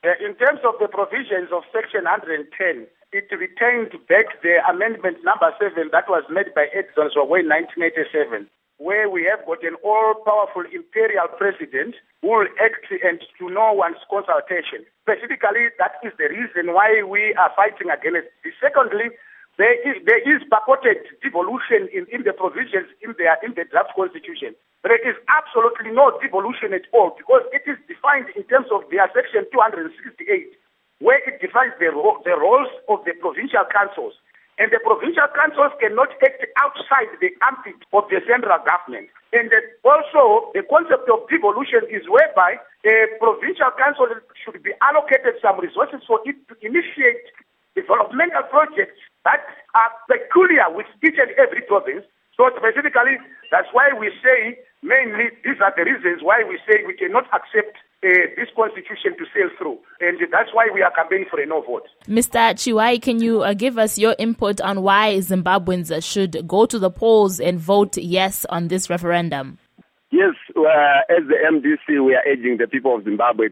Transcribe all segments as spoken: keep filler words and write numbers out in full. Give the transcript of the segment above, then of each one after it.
Uh, in terms of the provisions of Section one hundred ten, it retained back the amendment number seven that was made by Edson Zogwe in nineteen eighty-seven, where we have got an all-powerful imperial president who will act and to no one's consultation. Specifically, that is the reason why we are fighting against it. Secondly, there is, there is purported devolution in, in the provisions in the, in the draft constitution. There is absolutely no devolution at all because it is defined in terms of their section two hundred sixty-eight, where it defines the, ro- the roles of the provincial councils. And the provincial councils cannot act outside the ambit of the central government. And that also, the concept of devolution is whereby a provincial council should be allocated some resources for it to initiate developmental projects that are peculiar with each and every province. So specifically, that's why we say, mainly, these are the reasons why we say we cannot accept uh, this constitution to sail through. And that's why we are campaigning for a no vote. Mister Chiwai, can you uh, give us your input on why Zimbabweans should go to the polls and vote yes on this referendum? Yes, uh, as the M D C, we are urging the people of Zimbabwe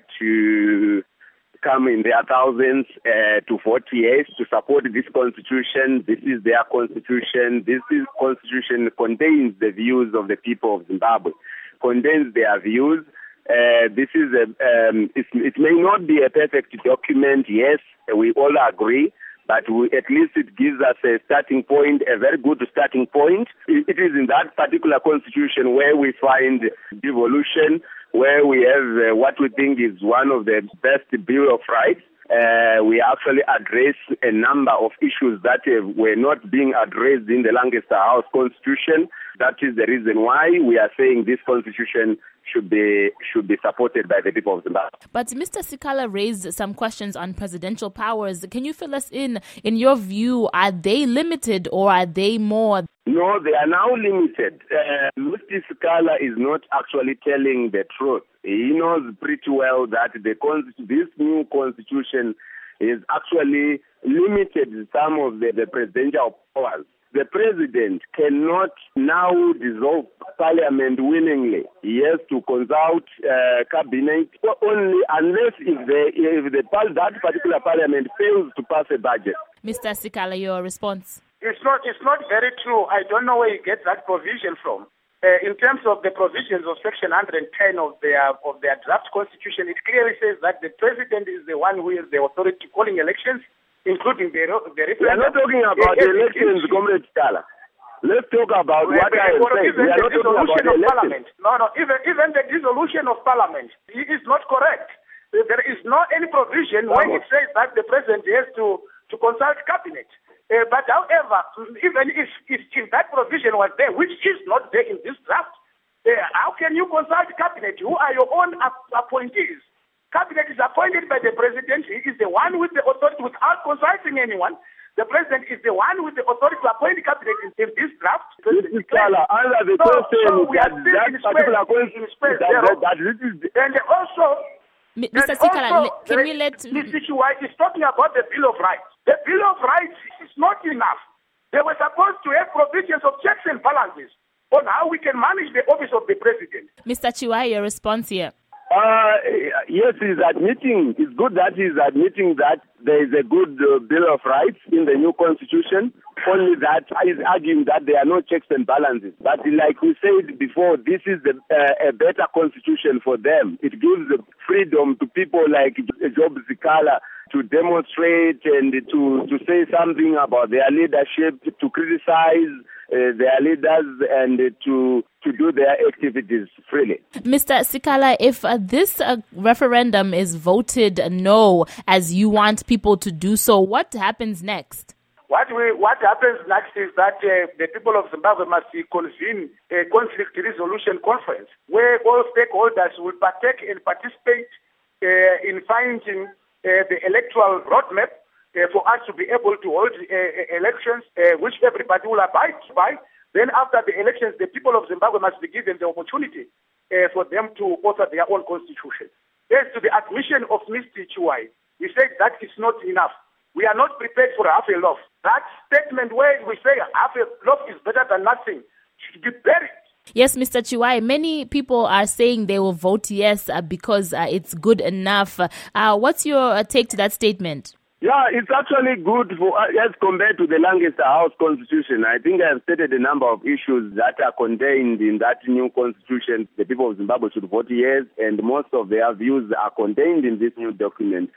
to come in their thousands uh, to vote yes, to support this constitution. This is their constitution. This is constitution contains the views of the people of Zimbabwe, contains their views. Uh, this is a, um, it may not be a perfect document, yes, we all agree, but we, at least it gives us a starting point, a very good starting point. It, it is in that particular constitution where we find devolution, where we have uh, what we think is one of the best Bill of Rights. Uh, we actually address a number of issues that uh, were not being addressed in the Lancaster House Constitution. That is the reason why we are saying this constitution should be should be supported by the people of Zimbabwe. But Mister Sikala raised some questions on presidential powers. Can you fill us in? In your view, are they limited or are they more? No, they are now limited. Uh, Mister Sikala is not actually telling the truth. He knows pretty well that the this new constitution is actually limited some of the, the presidential powers. The president cannot now dissolve parliament willingly. He has to consult uh, cabinet only unless if, the, if the, that particular parliament fails to pass a budget. Mister Sikala, your response? It's not, it's not very true. I don't know where you get that provision from. Uh, in terms of the provisions of Section one hundred ten of their of their draft constitution, it clearly says that the president is the one who has the authority calling elections, including the, the referendum. We are not talking about the elections, Comrade Sikala. Let's talk about well, what I am saying. We are not talking about the elections. No, no, even, even the dissolution of parliament it is not correct. There is no any provision oh. when it says that the president has to, to consult cabinet. Uh, but however, even if, if, if that provision was there, which is not there in this draft, uh, how can you consult cabinet? Who are your own app- appointees? Cabinet is appointed by the president. He is the one with the authority without consulting anyone. The president is the one with the authority to appoint the cabinet in, in this draft. Mister Sikala, under the so, question so we that, are still that in particular space, question, in space that, that, that this is the... And also, Mister Sikala, also, can we let... Mister Chiwai is talking about the Bill of Rights. The Bill of Rights is not enough. They were supposed to have provisions of checks and balances on how we can manage the office of the president. Mister Chiwai, your response here. Uh, yes, he's admitting, it's good that he's admitting that there is a good uh, Bill of Rights in the new constitution, only that he's arguing that there are no checks and balances. But like we said before, this is the, uh, a better constitution for them. It gives the freedom to people like Job Sikala to demonstrate and to, to say something about their leadership, to criticize uh, their leaders and uh, to to do their activities freely. Mister Sikala, if uh, this uh, referendum is voted no, as you want people to do so, what happens next? What we what happens next is that uh, the people of Zimbabwe must convene a conflict resolution conference where all stakeholders will partake and participate uh, in finding uh, the electoral roadmap uh, for us to be able to hold uh, elections, uh, which everybody will abide by. Then after the elections, the people of Zimbabwe must be given the opportunity uh, for them to author their own constitution. As to the admission of Mister Chiwai, we said that is not enough. We are not prepared for half a loaf. That statement where we say half a loaf is better than nothing should be buried Yes, Mister Chiwai, many people are saying they will vote yes uh, because uh, it's good enough. Uh, what's your uh, take to that statement? Yeah, it's actually good for, uh, as compared to the Lancaster House Constitution. I think I've stated a number of issues that are contained in that new constitution. The people of Zimbabwe should vote yes, and most of their views are contained in this new document.